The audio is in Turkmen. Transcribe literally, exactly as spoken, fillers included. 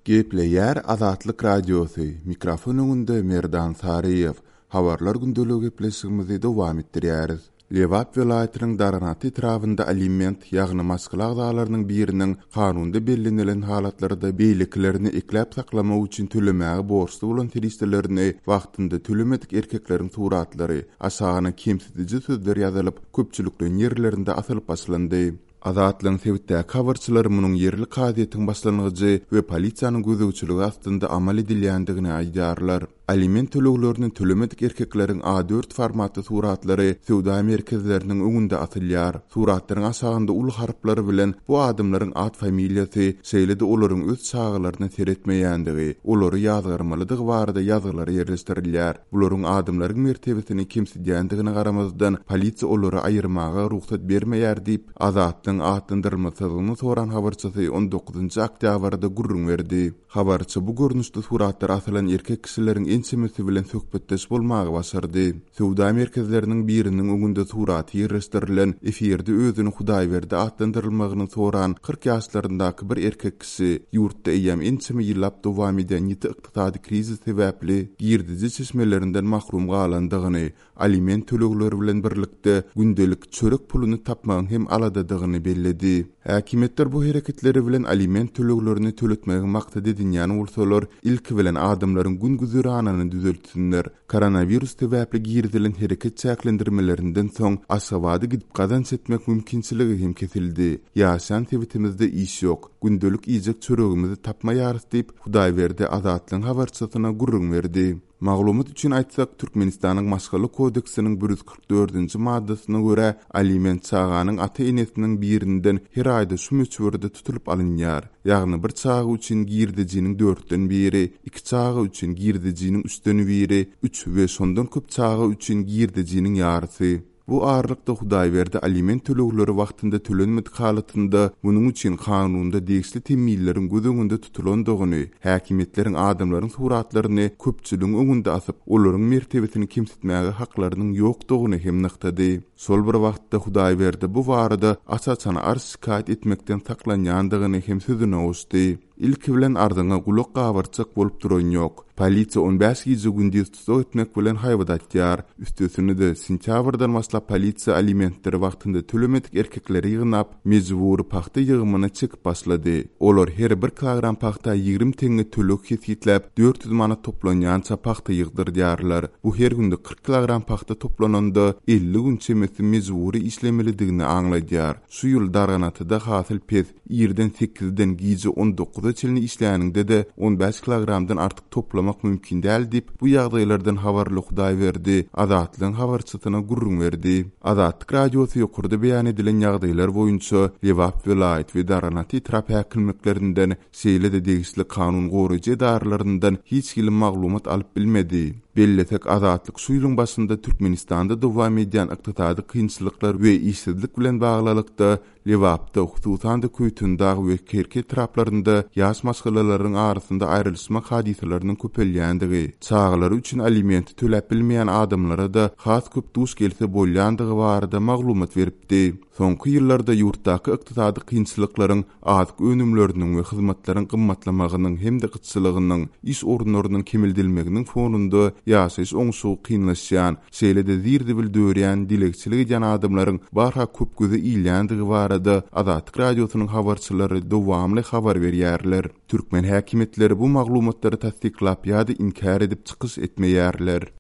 Gepleyer Azatlyk Radiosu. Mikrofon öňünde Merdan Sariyev. Habarlar gündölügi gepleşigimizi dowam etdirýäris. Lewap welaýatynyň Daranaty etrafynda aliment ýagny maskala agdalarynyň biriniň kanunda bellenelen halatlarda beýliklerini eklep saklamak üçin tölemäge borçly bolan turistlerini wagtynda tölemedik erkekleriň suratlary aşagyna kemsitici sözler ýazylyp köpçülikden ýerlerinde asylyp başlandy. Azatlyň sebitde kawarçylar munyň yerli kadyetiň başlangyjy we polisiýanyň gözegçiligi astynda amal edilýändigini aýdarlar. Aliment töleglerini tölemedik erkekleriň A dört formatly suratlary sowda merkezleriniň öňünde atylýar. Suratlaryň aşagynda ul harflary bilen bu adamlaryň ad familiýasy, şeýle-de olaryň öz çağlaryny seretmeýändigi, olary ýazgyrmalydygy barada ýazgylary ýerleşdirilýär. Bularyň adamlaryň mertebesini kimsidýändigine garamazdan polisiýa olary aýyrmaga ruhsat bermeýär diýip Azatlyň atlandyrylmasyny soran habarçysy on dokuzunçy oktýabrda gurrun berdi. Habarçy bu görnüşde suratlar asylan erkek kişileriň ensemesi bilen söhbetdeş bolmagy başardy. Sowda merkezleriniň biriniň öňünde surat ýerleşdirilen efirde özüni Hudaýberde atlandyrylmagyny soran kırk ýaşlaryndaky bir erkek kişi ýurtda eýem ensemi ýyllap dowam eden ýiti ykdysady krizi sebäpli girdici çeşmelerinden mahrum galandygyny, aliment tölegleri bilen birlikde gündelik çörek puluny tapmagyň hem aladadygyny belledi. Häkimetler bu hereketleri bilen aliment töleglerini töletmegi maksat edinýän bolsalar, ilki bilen adamlaryň gün güzeranyny düzeltsinler. Koronavirus sebäpli girdilen hereket çäklendirmelerinden soň aşawady gidip gazanç etmek mümkinçiligi hem kesildi. Ýaşan sebitimizde iş ýok. Gündelik ýejek çöregimizi tapmaýarys diýip Hudaýberde Azatlyň habarçysyna gurrun berdi. Maglumat üçin aýtsak, Türkmenistanyň Maşgaly kodeksiniň bir yüz kırk dördünçi maddasyna görä aliment çağanyň ata-enesiniň birinden her aýda şu möçberde tutulup alynýar. Ýagny bir çağı üçin girdijiniň dörtden biri, iki çağı üçin girdijiniň üçden biri, üç we şondan köp çağı üçin girdijiniň ýarysy. Bu ağırlıkda Hudaýberde aliment tölegleri wagtynda tölenmedik halatynda munyň üçin kanunda degişli temilleriň göz tutulandygyny, häkimetleriň adamlaryň suratlaryny köpçüligiň öňünde asyp, olaryň mertebesini kimsitmäge haklarynyň ýokdugyny hem nyktady. Sol bir wagtda Hudaýberde bu barada açaçana arz şikayet etmekden saklanýandygyny hem sözüne oşdy. İlki bilen ardyňa gulak gabarçyk bolup duran ýok. Polisiýa on beş ýyzy gündüz tutup etmek bilen haýbadatýar. Üstesini de sentýabrdan başlap polisiýa alimentleri wagtynda tölemedik erkekleri ýygnap, mejburi paxta ýygymyna çekip başlady. Olar her bir kilogram paxta ýigrim teňe tölek hesitlep dört yüz manat toplanýança paxta ýygdyrýarlar. Bu her günde kırk kilogram paxta toplananda elli gün çemesi mejburi işlemelidigini aňlaýar. Şu ýyl Daranatyda hasyl pes ýerden sekizden gizi on dokuza çelini işläninde de on beş kilogramdan artyk toplamak mümkin däl diýip bu ýagdaýlardan habarly Hudaýberdi Azatlyň habarçysyna gurrun berdi. Azatlyk radiosu ýokurda beýan edilen ýagdaýlar boýunça Lewap welaýat we Daranaty etraf häkimliklerinden şeýle-de degişli kanun goraýjy edarlaryndan hiç kilim maglumat alyp bilmedi. Belletek Azatlyk şu ýylyň başynda Türkmenistanda dowam edýän ykdysady kynçylyklar we işsizlik bilen baglylykda Lewapda hususan da köýtündagy we kerke etraflarynda ýaş maskalaryň arasynda aýrylşmak hadiseleriniň köpelýändigi, çağlar üçin aliment töläp bilmeýän adamlara da has köp duş gelse bolýandygy barada maglumat beripdi. Soňky ýyllarda ýurtdaky ykdysady kynçylyklaryň, azyk önümleriniň we hyzmatlaryň gymmatlamagynyň hem de gyçylygynyň, iş orunlarynyň kemildilmeginiň fonunda ýaşaýyş oňşugy kynlaşýan, şeýle-de zirdi bildirýän dilekçiligi jan adamlaryň barha köp göze iýilýändigi barada Azatlyk radiosynyň habarçylary dowamly habar berýärler. Türkmen häkimetleri bu maglumatlary tasdiklap ýa-da inkar edip çykyş etmeýärler.